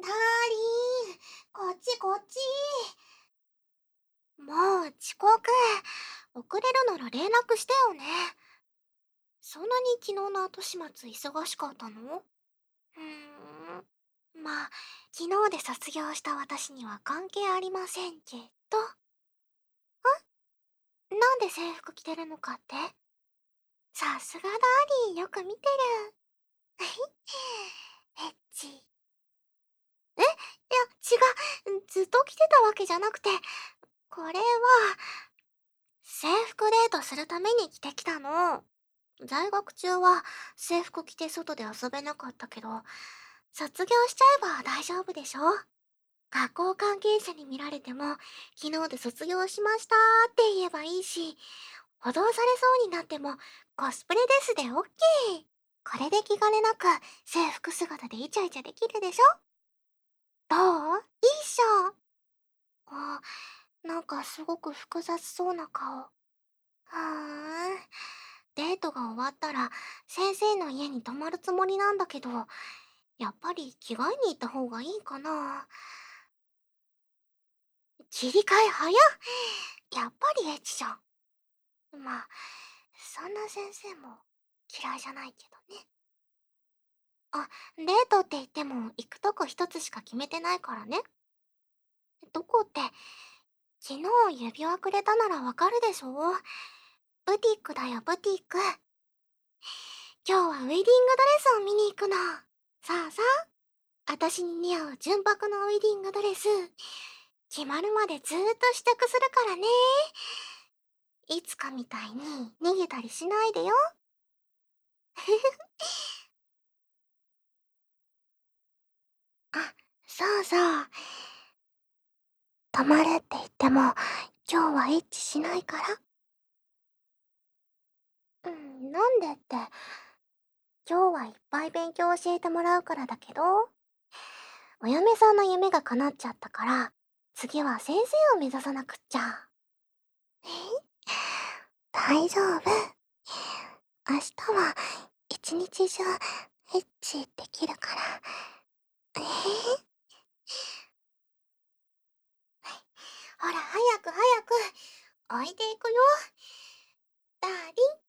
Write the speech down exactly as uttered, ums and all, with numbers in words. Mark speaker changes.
Speaker 1: ダーリン、こっちこっち。もう遅刻。遅れるなら連絡してよね。そんなに昨日の後始末忙しかったの？うーん。まあ、昨日で卒業した私には関係ありませんけど。なんで制服着てるのかって？さすがダーリン、よく見てる。エッチ。え、いや、違う。ずっと着てたわけじゃなくて、これは、制服デートするために着てきたの。在学中は制服着て外で遊べなかったけど、卒業しちゃえば大丈夫でしょ？学校関係者に見られても、昨日で卒業しましたって言えばいいし、補導されそうになっても、コスプレですでオッケー。これで気兼ねなく制服姿でイチャイチャできるでしょ？どう？いいっしょ。あ、なんかすごく複雑そうな顔。はーん。デートが終わったら先生の家に泊まるつもりなんだけど、やっぱり着替えに行った方がいいかな。切り替え早っ。やっぱりエッチじゃん。まあ、そんな先生も嫌いじゃないけどね。あ、デートって言っても行くとこ一つしか決めてないからね。どこって、昨日指輪くれたならわかるでしょ？ブティックだよ、ブティック。今日はウェディングドレスを見に行くの。さあさあ、私に似合う純白のウェディングドレス。決まるまでずーっと試着するからね。いつかみたいに逃げたりしないでよ。あ、そうそう。泊まるって言っても、今日はエッチしないから。うん、なんでって、今日はいっぱい勉強教えてもらうからだけど、お嫁さんの夢が叶っちゃったから、次は先生を目指さなくっちゃ。え大丈夫。明日は一日中エッチできるから。えー、ほら、早く早く、置いていくよ。ダーリン。